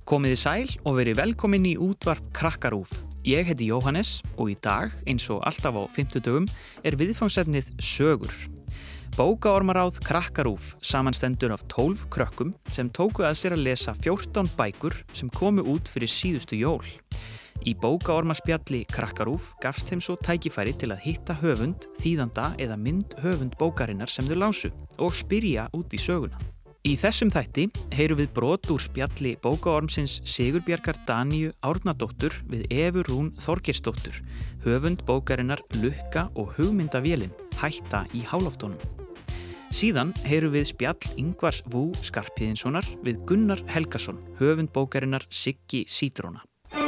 Komiði sæl og verið velkomin í útvarp Krakkarúf. Ég heiti Jóhannes og í dag, eins og alltaf á 50 dögum, viðfangsefnið sögur. Bókaormaráð Krakkarúf samanstendur af 12 krökkum sem tóku að sér að lesa 14 bækur sem komu út fyrir síðustu jól. Í bókaormaspjalli Krakkarúf gafst þeim svo tækifæri til að hitta höfund, þýðanda eða myndhöfund bókarinnar sem þau lásu og spyrja út í söguna. Í þessum þætti heyrum við brot úr spjalli bókaormsins Sigurbjargar Daníu Árnadóttur við Evu Rún Þorgeirsdóttur, höfund bókarinnar Lukka og hugmyndavélin hætta í háloftunum. Síðan heyrum við spjall Ingvars Vú Skarphéðinssonar við Gunnar Helgason, höfund bókarinnar Siggi Sítróna.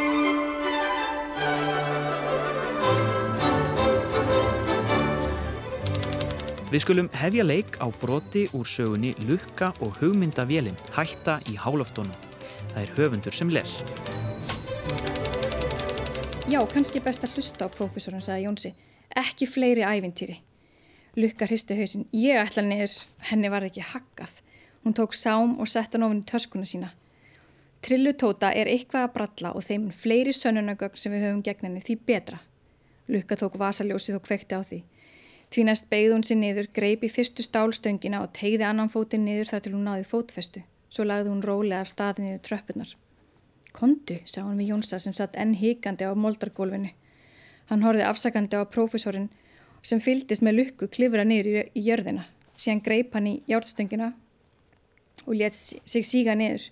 Við skulum hefja leik á broti úr sögunni Lukka og hugmyndavélin hætta í háloftunum. Það er höfundur sem les. Já, kannski best að hlusta á prófessorinn, sagði Jónsi. Ekki fleiri ævintýri. Lukka hristi hausinn. Ég ætla niður, henni varð ekki haggað. Hún tók sám og sett hann ofan í töskuna sína. Trillutóta er eitthvað að bralla og þeim fleiri sönnunargögn sem við höfum gegn henni, því betra. Lukka tók vasaljósið og kveikti á því. Því næst beygði hún sig niður, greip í fyrstu stálstöngina og teygði annan fótinn niður þar til hún náði fótfestu. Svo lagði hún rólega af staði niður tröppurnar. Komdu, sagði hún við Jónsa sem satt enn hikandi á moldargólfinu. Hann horfði afsakandi á prófessorinn sem fylgdist með Lukku klifra niður í jörðina. Síðan greip hann í járnstöngina og lét sig síga niður.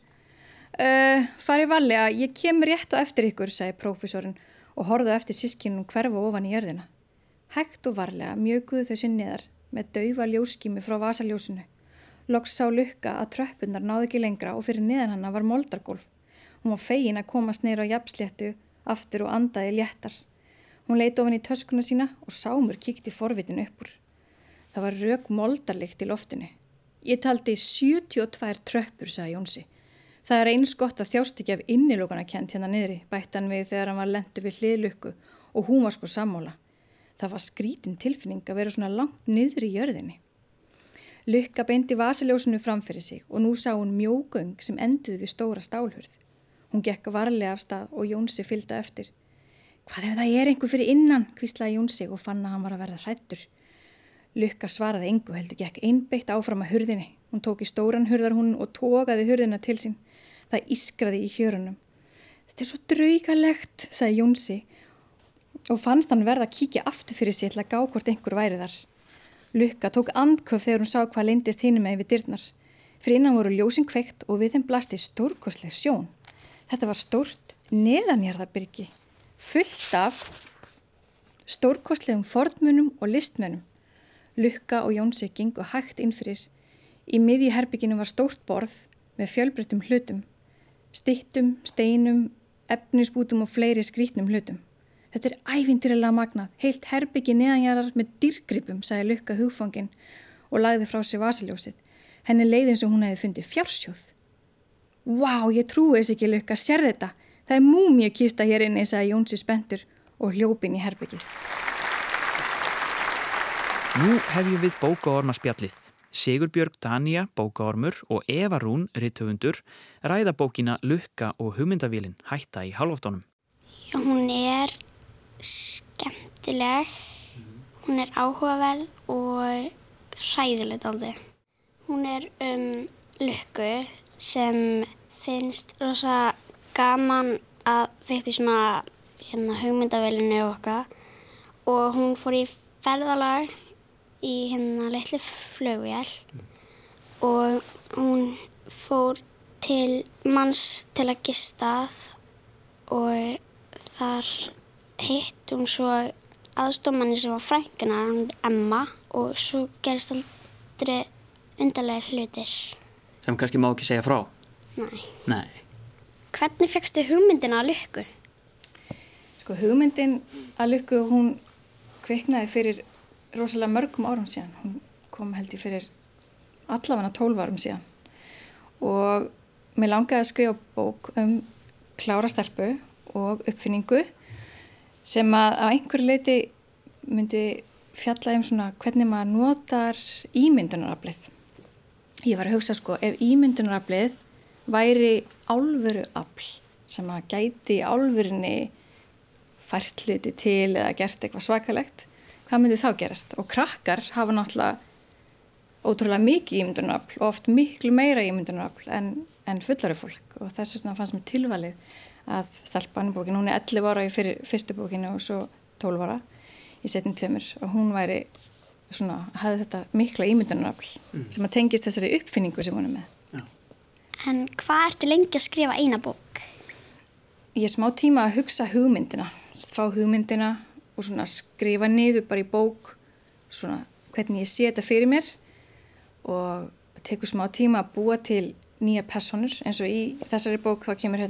Farið varlega, ég kem rétt á eftir ykkur, sagði prófessorinn og horfði eftir systkinum hverfa ofan í jörðina. Hægt og varlega mjökuðu þau sér neðar með daufa ljóskími frá vasaljósinu. Loks sá Lukka að tröppurnar náðu ekki lengra og fyrir neðan hana var moldargólf. Hún var fegin að komast niður á jafnsléttu aftur og andaði léttar. Hún leit ofan í töskuna sína og Sámur kíkti forvitin upp úr. Það var rök moldarlykt í loftinu. Ég taldi 72 tröppur, sagði Jónsi. Það er eins gott að þjást ekki af innilokunarkennd hérna niðri, bætti hann við þegar hann var lentur við hlið Lukku og hún var sko sammála. Það var skrítin tilfinning að vera svona langt niður í jörðinni. Lukka beindi vasaljósinu fram fyrir sig og nú sá hún mjógöng sem enduði við stóra stálhurð. Hún gekk varlega af stað og Jónsi fylgdi eftir. Hvað ef það er einhver fyrir innan, hvíslaði Jónsi og fann að hann var að verða hræddur. Lukka svaraði engu, heldur gekk einbeitt áfram að hurðinni. Hún tók í stóran hurðarhúnin og togaði hurðina til sín. Það ískraði í hjörunum. Þetta er svo draugalegt, sagði Jónsi. Og fannst hann verða að kíkja aftur fyrir sig til að gá hvort einhver væri þar. Lukka tók andköf þegar hún sá hvað leyndist hinum megin við dyrnar. Fyrir innan voru ljósin kveikt og við þeim blasti stórkostleg sjón. Þetta var stórt neðanjarðarbyrgi, fullt af stórkostlegum fornmunum og listmunum. Lukka og Jónsi gengu hægt inn fyrir. Í miðju herbygginu var stórt borð með fjölbreyttum hlutum, styttum, steinum, efnisbútum og fleiri skrýtnum hlutum. Þetta er ævintýralega magnað, heilt herbyggi neðanjarðar með dýrgripum, sagði Lukka hugfangin og lagði frá sér vasaljósið. Henni leið eins og hún hefði fundið fjársjóð. Vá, ég trúi þess ekki, Lukka, sér þetta. Það er múmíukista hér inni, sagði Jónsi spenntur og hljóp inn í herbyggið. Nú hefjum við bókaormaspjallið. Sigurbjörg Danía, bókaormur og Eva Rún, rithöfundur, ræða bókina Lukka og hugmyndavélin hætta í háloftunum. Já, hún er skemmtileg, hún er áhugaverð og hræðileg dálítið. Hún er Lukku sem finnst rosa gaman að fekti svona hugmyndavélinu okkar og hún fór í ferðalag í litlu flugvél og hún fór til manns til að gista og þar hitt hún svo aðstofmanni sem var frænka, Emma, og svo gerist aldrei undarlega hlutir. Sem kannski má ekki segja frá? Nei. Hvernig fékkstu hugmyndina að Lukku? Sko, hugmyndin að Lukku, hún kviknaði fyrir rosalega mörgum árum síðan. Hún kom held ég fyrir allavega 12 árum síðan. Og mér langaði að skrifa bók klára stelpu og uppfinningu sem að á einhverju leyti myndi fjalla svona hvernig maður notar ímyndunaraflið. Ég var að hugsa sko, ef ímyndunaraflið væri álveru afl sem að gæti álverinni fært hluti til eða gert eitthvað svakalegt, hvað myndi þá gerast? Og krakkar hafa náttúrulega ótrúlega mikið ímyndunarafl og oft miklu meira ímyndunarafl en fullari fólk og þess vegna fannst mér tilvalið að stelpan í bókinu, hún 11 ára í fyrstu bókinu og svo 12 ára í seinni 2 og hún væri svona, hafði þetta mikla ímyndunarafl sem að tengist þessari uppfinningu sem hún með. Já. En hvað ertu lengi að skrifa eina bók? Ég smá tíma að hugsa hugmyndina, fá hugmyndina og svona skrifa niður bara í bók svona hvernig ég sé þetta fyrir mér og tekur smá tíma að búa til nýja personur eins og í þessari bók þá kemur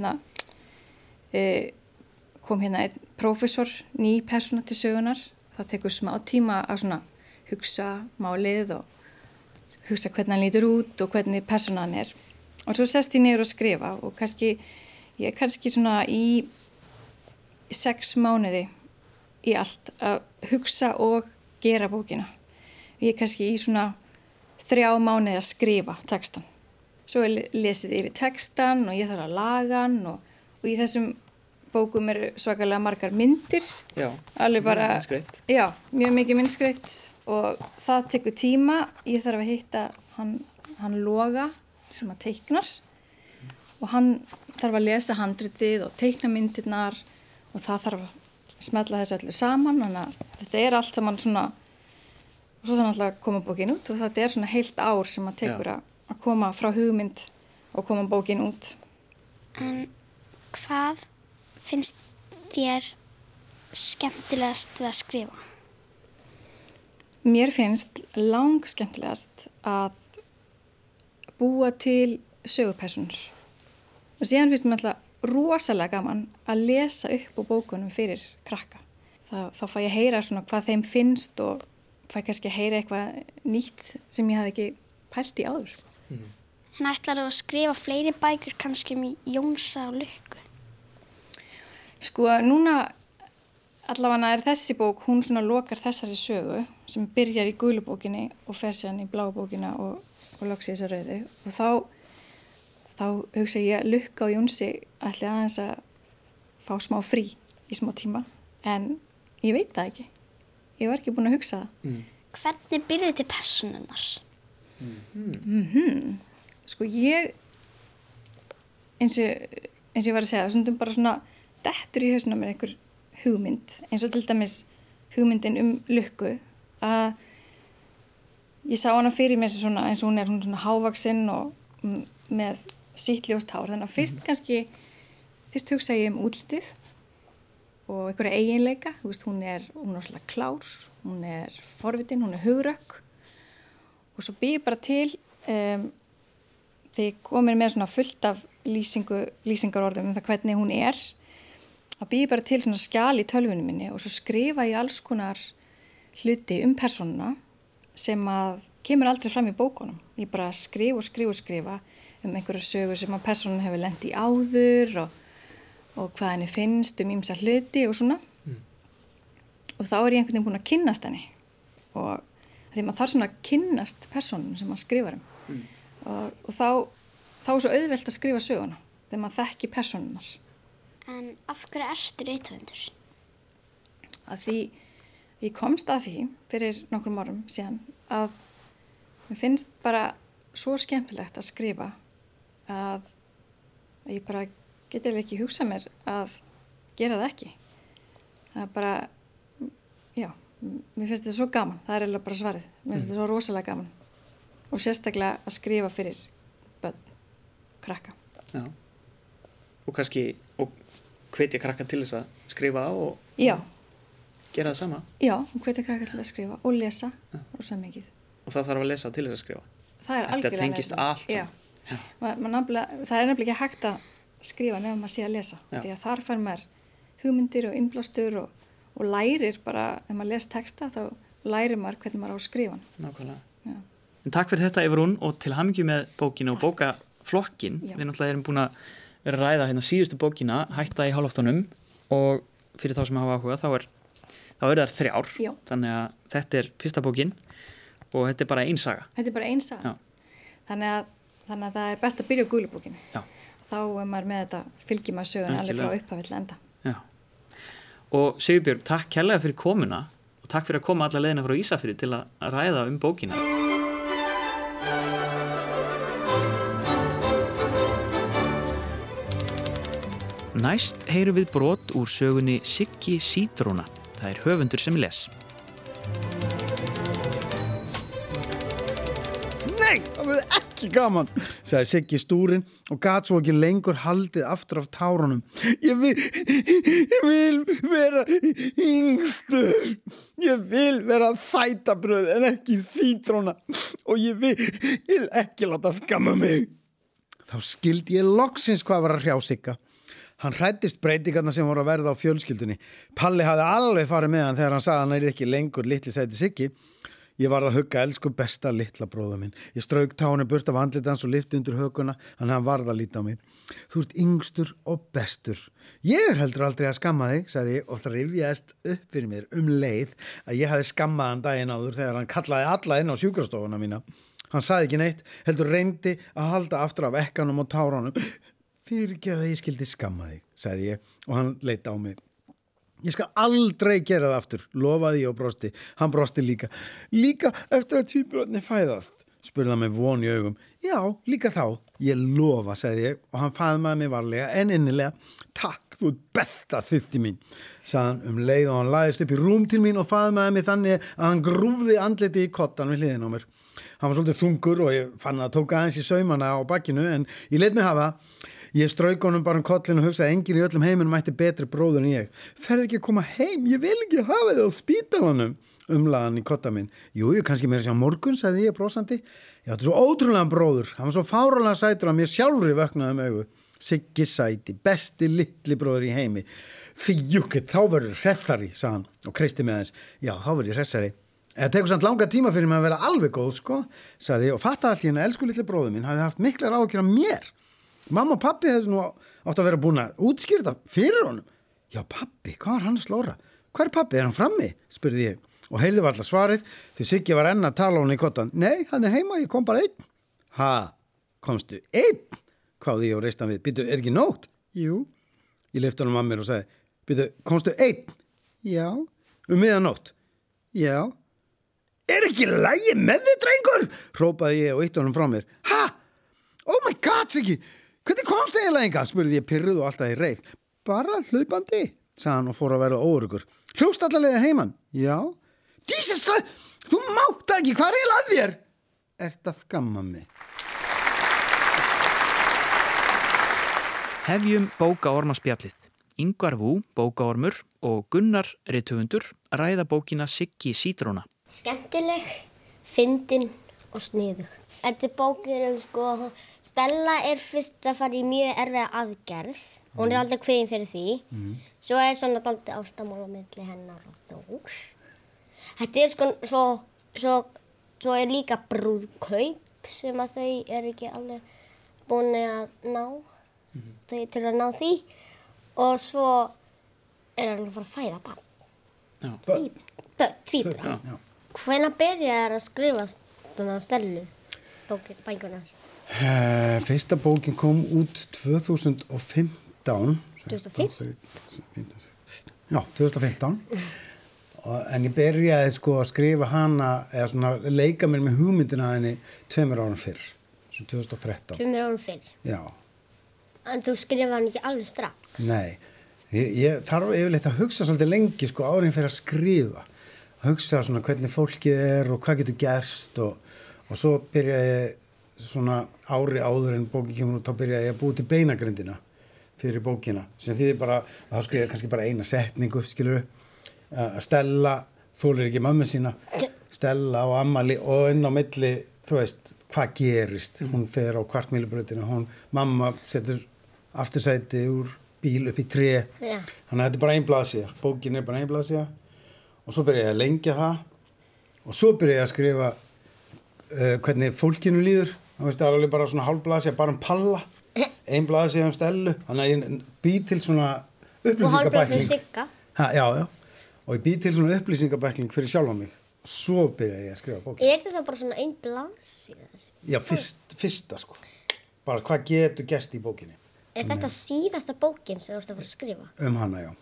kom einn prófessor, ný persóna til sögunar, það tekur smá tíma að svona hugsa málið og hugsa hvernig hann lítur út og hvernig persónan og svo sest ég niður og skrifa og ég kannski svona í 6 mánuði í allt að hugsa og gera bókina. Ég kannski í svona 3 mánuði að skrifa textan. Svo lesið yfir textan og ég þarf að laga hann og í þessum bókum eru svakalega margar myndir. Já, alveg bara, myndskreytt. Já, mjög mikið myndskreytt og það tekur tíma. Ég þarf að hitta hann Loga sem að teiknar og hann þarf að lesa handritið og teikna myndirnar og það þarf að smetla þessu öllu saman, þannig að þetta allt saman svona og svo þannig að koma bókin út og þetta svona heilt ár sem að tekur að koma frá hugmynd og koma bókin út. En hvað finnst þér skemmtilegast við að skrifa? Mér finnst langskemmtilegast að búa til sögupersónur og síðan finnst mér alltaf rosalega gaman að lesa upp á bókunum fyrir krakka. Þá fæ ég heyra svona hvað þeim finnst og fæ kannski að heyra eitthvað nýtt sem ég hafði ekki pælt í áður. En ætlarðu að skrifa fleiri bækur kannski Jónsa og Lukku? Sko, núna allavega þessi bók, hún svona lokar þessari sögu sem byrjar í gulu bókinni og fer síðan í bláu bókina og loks í þessa rauðu og þá hugsa ég að Lukka og Jónsi ætli aðeins að fá smá frí í smá tíma en ég veit það ekki. Ég var ekki búin að hugsa það. Hvernig byrjuð til persónunnar? Sko eins og ég var að segja, stundum bara svona dettur í hausnum mér einhver hugmynd, eins og til dæmis hugmyndin Lukku, að ég sá hana fyrir mér svona, eins og hún svona hávaxin og með sítt ljóst hár, þannig að fyrst hugsa ég útlitið og einhverja eiginleika, þú veist, hún er svona klár, hún er forvitin, hún er hugrökk og svo býð ég bara til þegar ég komin með svona fullt af lýsingarorðum það hvernig hún þá býð ég bara til svona skjal í tölvunni minni og svo skrifa ég alls konar hluti persónuna sem að kemur aldrei fram í bókunum. Ég bara skrifa einhverja sögur sem að persónan hefur lent í áður og hvað henni finnst ýmsa hluti og svona. Og þá ég einhvern veginn búin að kynnast henni og því maður þarf svona að kynnast persónunum sem maður skrifar og þá svo auðvelt að skrifa söguna þegar maður þekki persónunnar. En af hverju ertu rithöfundur? Að því ég komst að því fyrir nokkrum árum síðan að mér finnst bara svo skemmtilegt að skrifa að ég bara geti ekki hugsað mér að gera það ekki. Það bara, mér finnst þetta svo gaman, það eiginlega bara svarið. Mér finnst þetta svo rosalega gaman og sérstaklega að skrifa fyrir börn, krakka. Já, og kannski hvetja krakka til þess að skrifa og gera það sama. Já, og hvetja krakka til að skrifa og lesa rosalega mikið. Og það þarf að lesa til þess að skrifa. Það algjörlega. Þetta tengist allt saman. Það nefnilega ekki hægt að skrifa nefnum að sé að lesa. Því að þar fær maður hugmyndir og innblástur og lærir bara, ef maður les texta þá lærir maður hvernig maður á að skrifa hann. Nákvæmlega. En takk fyrir þetta Evrún og til hamingju með bókinu og bókaflokkin. Við náttúrulega erum búin að vera að ræða síðustu bókina, Hætta í háloftunum og fyrir þá sem hafa áhuga þá eru þær 3. Já. Þannig að þetta fyrsta bókin og þetta bara ein saga. Þetta bara ein saga. Já. Þannig að Þannig að það er best að byrja á gulu bókinni. Já. Þá maður með þetta fylgir maður sögun alveg frá upphafi til enda. Já. Og Sigurbjörg, takk kærlega fyrir komuna og takk fyrir að koma alla leiðina frá Ísafirði til að ræða bókina. Næst heyrum við brot úr sögunni Siggi Sítróna. Það er höfundur sem les. Nei, það verður ekki gaman, sagði Siggi stúrin og gat svo ekki lengur haldið aftur af tárunum. Ég vil vera yngstur. Ég vil vera fætabröð en ekki sítróna og ég vil ekki láta skamma mig. Þá skildi ég loksins hvað var að hrjá Sigga. Hann hræddist breytingarna sem voru að verða á fjölskyldunni. Palli hafði alveg farið með hann þegar hann sagði hann er ekki lengur litli sæti Siggi. Ég varð að hugga elsku besta litla bróða minn. Ég strauk táinu burt af andlit hans og lyfti undir hökuna, hann varð að líta á mig. Þú ert yngstur og bestur. Ég heldur aldrei að skamma þig, sagði ég og það rifjaðist upp fyrir mér leið að ég hafði skammað hann daginn áður þegar hann kallaði alla inn á sjúkrastofuna mína. Hann sagði ekki neitt, heldur reyndi að halda aftur af ekkanum og tárunum. Fyrirgefðu að ég skildi skamma þig, sagði ég og hann leit á mig. Ég skal aldrei gera það aftur, lofaði ég og brosti. Hann brosti líka. Líka eftir að tvíburarnir fæðast, spurði hann með von í augum. Já, líka þá. Ég lofa, sagði ég og hann faðmaði mig varlega en innilega. Takk, þú ert besta þyrfti mín, sagði hann leið og hann lagðist upp í rúm til mín og faðmaði mig þannig að hann grúfði andliti í kottan við hliðina á mér. Hann var svolítið þungur og ég fann að tóka aðeins í saumana á bakkinu en ég lét mig hafa. Ég strauk honum bara kollin og hugsaði að enginn í öllum heiminum mætti betri bróður en ég. Ferðu ekki að koma heim? Ég vil ekki hafa þig á spítalanum, umlaði hann í kotta minn. Jú, kannski meira sér á morgun, sagði ég brosandi. Ég átti svo ótrúlega bróður. Hann var svo fáralega sætur að mér sjálfri vöknaði augu. Siggi sæti, besti litli bróður í heimi. Þjúkit, þá verður hressari, sagði hann og kreisti með hans. Já, þá verður ég hressari. Það tekur samt langa tíma fyrir mig að vera alveg góð, sko, sagði ég og fattaði allt í henni elsku litli bróður minn hafði haft miklar áhyggjur af mér. Mamma og pappi hefði nú átt að vera búin að útskýra það fyrir honum. Já, pappi, hvað var hann að slóra? Hvar er pappi? Er hann frammi? Spurði ég og heyrði varla svarið því Siggi var enn að tala honum í kottan. Nei, hann er heima, ég kom bara einn. Ha, komstu einn? Hváði ég og reist hann við. Býtu, er ekki nótt? Jú. Ég lyfti honum að mér og sagði, býtu, komstu einn? Já. Miðanótt? Já. Er ekki lagi með þig, drengur? Hrópaði ég og ítti honum frá mér. Ha? Oh my God, Siggi! Hvernig komst þið eiginlega hingað? Spurði ég pirruð og alltaf í reið. Bara hlaupandi, sagði hann og fór að verða óöruggur. Hljóst alla leiðina heiman? Já. Jesus, þú mátt ekki, hvað er eiginlega að þér? Ert að skamma mig. Hefjum bókaormaspjallið. Ingvar Vú, bókaormur og Gunnar rithöfundur ræða bókina Siggi Sítróna. Skemmtileg, fyndin og sniðug. Þetta bókir sko, Stella er fyrst að fara í mjög erfiða aðgerð. Hún er aldrei kveðin fyrir því. Svo er svona dálítið ástamál á milli hennar og Þór. Þetta er sko, svo er líka brúðkaup sem að þau eru ekki alveg búin að ná. Þau til að ná því. Og svo er hann að fara að fæða barn. Tvíbura. Hvenær byrjar að skrifa þarna Stellu? Bækunar. Fyrsta bókin kom út 2015. 2015? Já, 2015. En ég byrjaði sko að skrifa hana, eða svona leika mér með hugmyndina henni 2 árum fyrr, 2013. 2 árum fyrr? Já. En þú skrifaði hann ekki alveg strax? Nei, ég þarf yfirleitt að hugsa svolítið lengi sko árin fyrir að skrifa. Að hugsa svona hvernig fólkið er og hvað getur gerst og svo byrjaði ég svona ári áður en bókin kemur út, þá byrjaði ég að búa til beinagrindina fyrir bókina, sem þýðir bara, þá skrifa ég kannski bara eina setningu, skilur að Stella þolir ekki mömmu sína, Stella og Ammali og inn á milli, þú veist, hvað gerist, hún fer á kvartmýlubrautina, mamma setur aftursæti úr bíl upp í tré, þannig að þetta er bara ein blaðsíða, bókin er bara ein blaðsíða og svo byrjaði ég að lengja það og svo byrjaði ég að skrifa hvernig fólkinu líður. Það veist alveg bara svona hálfblaðsíða bara palla. Ein blaðsíða Stellu. Þannig að ég bý til svona upplýsingabækling. Og hálfblaðsíða Sigga. Já. Og ég bý til svona upplýsingabækling fyrir sjálfa mig. Svo byrjaði ég að skrifa bókin. Er þetta bara svona ein blaðsíða? Já, fyrsta sko. bara hvað getur gerst í bókinni. þetta síðasta bókin sem þú ert að fara að skrifa? Hana, já.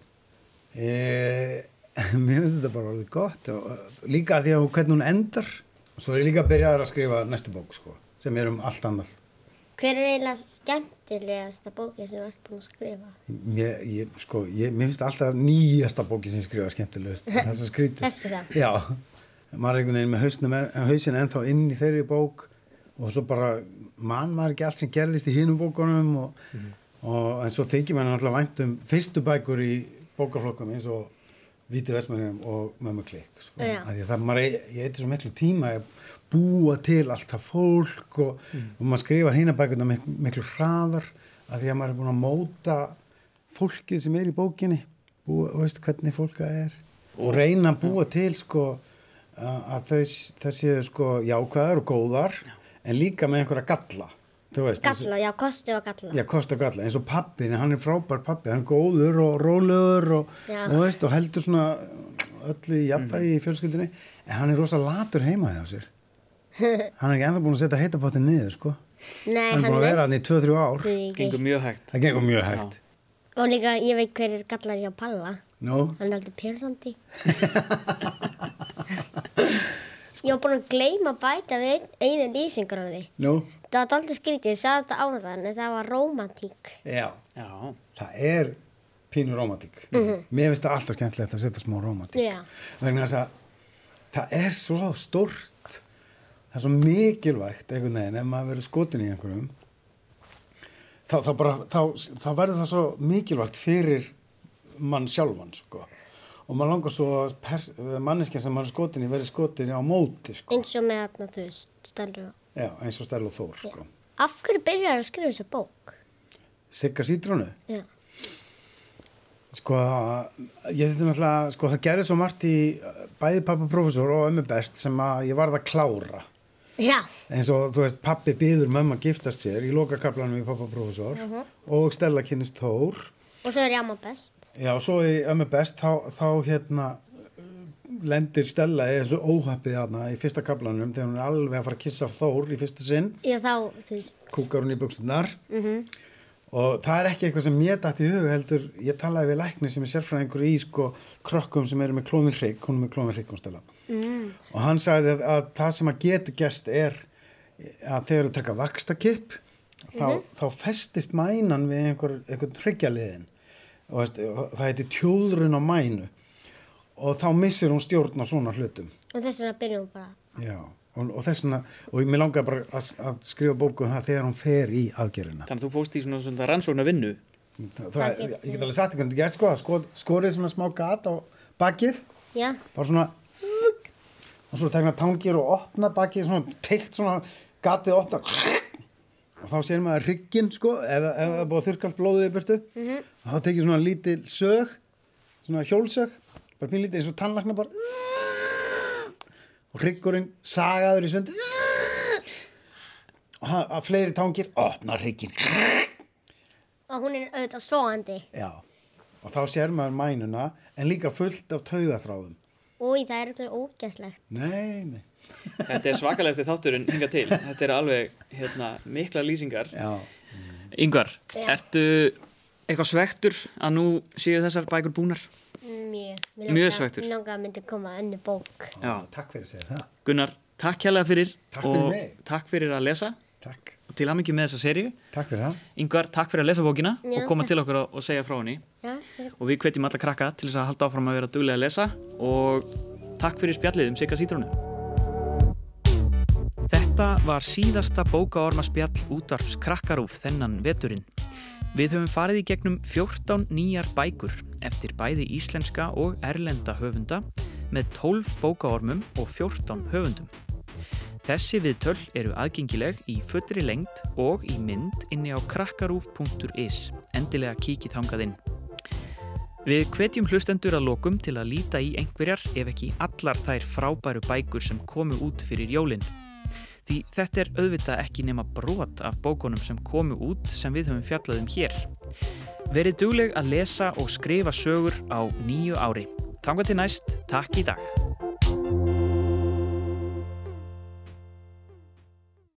Mér finnst þetta bara alveg gott og líka því að hvernig hún endar. Svo ég líka byrjaður að skrifa næstu bók, sko, sem allt annað. Hver eiginlega skemmtilegasta bókin sem þú ert búin að skrifa? Mér finnst alltaf nýjasta bókin sem ég skrifa skemmtilegust. Þess að skrítið. Þessi það? Já. Maður einhvern veginn með hausinn ennþá inn í þeirri bók og svo bara maður ekki allt sem gerðist í hinum bókunum en svo þykir maður náttúrulega vænt fyrstu bækur í bókaflokkum eins og Víti Vestmannum og Mömmu klikk, sko. Því að ég eitthvað svo miklu tíma að búa til allt það fólk og maður skrifar hina bækurna miklu hraðar að því að maður búin að móta fólkið sem í bókinni og veist hvernig fólk það og reyna að búa til, sko, að þau séu, sko, jákvæðar og góðar en líka með einhverja galla. Galla, já, kosti og galla. Já, kosti og galla, eins og pappin, hann frábær pappi, hann góður og rólegur og heldur svona öllu í jafnvægi í fjölskyldunni, en hann rosa latur heima hjá sér. Hann ekki ennþá búin að setja heitapottin niður, sko. Nei, hann búin að vera hann í 2-3 ár. Gengur mjög hægt. Það gengur mjög hægt. Og líka, ég veit hver gallar hjá Palla. Nú? Hann aldrei pirrandi. Ég var búin að gleyma að bæta við einu lýsingar á því. Nú? Það var aldrei skrítið, ég sagði þetta áðan, en það var rómantík. Já. Það pínu rómantík. Mér finnst það alltaf skemmtilegt að setja smá rómantík. Já. Vegna þess að það svo stórt, það svo mikilvægt einhvern veginn, ef maður verður skotin í einhverjum, þá verður það svo mikilvægt fyrir mann sjálfan, sko. Og maður langar svo manneskja sem maður skotin í verið skotin á móti, sko. Eins og með þarna, þú veist, Stellu. Já, eins og Stellu og Þór, sko. Af hverju byrjar að skrifa þessa bók? Sigga Sítrónu? Já. Sko, ég þetta náttúrulega, sko, það gerði svo margt í bæði pappa prófessor og ömmu best sem að ég varð að klára. Já. Eins og, þú veist, pappi býður mömmu að giftast sér í lokakaflanum í pappa prófessor og Stella kynnist Þór. Og svo ég amma best. Já, og svo í ömmu best, þá lendir Stella í þessu óhappið þarna í fyrsta kaflanum þegar hún alveg að fara að kissa Þór í fyrsta sinn. Já, þá, þú veist. Kúkar hún í buxurnar. Og það ekki eitthvað sem mér datt í hug heldur, ég talaði við lækni sem sérfræðingur í, sko, krökkum sem eru með klófinhrygg, hún með klófinhrygg hún Stella. Og hann sagði að það sem að getur gerst að þegar þú taka vaxtakipp, þá festist mænan við einhvern hryggjarliðin. Og það heitir tjóðrun á mænu og þá missir hún stjórn á svona hlutum. Og þess vegna byrjum hún bara. Já, og þess vegna, og mér langaði bara að skrifa bóku um það þegar hún fer í aðgerðina. Þannig að þú fórst í svona rannsókna vinnu? Ég get alveg sagt hvernig þetta gerst, skorið svona smá gat á bakið, bara svona, og svo tekna tangir og opna bakið, svona teikt svona gatið opna, og þá sér maður hrygginn, sko, ef það er búið að þurrka allt blóðið í burtu, og þá tekið svona lítil sög, svona hjólsög, bara pínlítið eins og tannlækna bara, og hryggurinn sagaður í sundi, og að fleiri tangir opna hrygginn. Og hún auðvitað svoandi. Já, og þá sér maður mænuna, en líka fullt af taugaþráðum. Új, það eitthvað ógæslegt. Nei. Þetta svakalegasti þátturinn hingað til. Þetta alveg mikla lýsingar. Já. Ingvar, ertu eitthvað svektur að nú séu þessar bækur búnar? Mjög svektur. Mér langar að myndi koma önnur bók. Já. Takk fyrir að segja það. Gunnar, takk hérlega fyrir. Takk fyrir mig. Og takk fyrir að lesa. Takk. Og til hamingju með þessa seríu. Takk fyrir það. Ingvar, takk fyrir að lesa bókina og koma til okkur og segja frá henni. Já. Og við hvetjum alla krakka til þess að halda áfram að vera duglega að lesa og takk fyrir spjallið Sigga Sítrónu. Þetta var síðasta bókaormaspjall útvarps Krakkarúf þennan veturinn. Við höfum farið í gegnum 14 nýjar bækur eftir bæði íslenska og erlenda höfunda með 12 bókaormum og 14 höfundum. Þessi viðtöl eru aðgengileg í fullri lengd og í mynd inni á krakkarúf.is. Endilega kíkið þangað inn. Við hvetjum hlustendur að lokum til að líta í einhverjar ef ekki allar þær frábæru bækur sem komu út fyrir jólin. Því þetta er auðvitað ekki nema brot af bókunum sem komu út sem við höfum fjallað hér. Verið dugleg að lesa og skrifa sögur á nýju ári. Þangað til næst, takk í dag.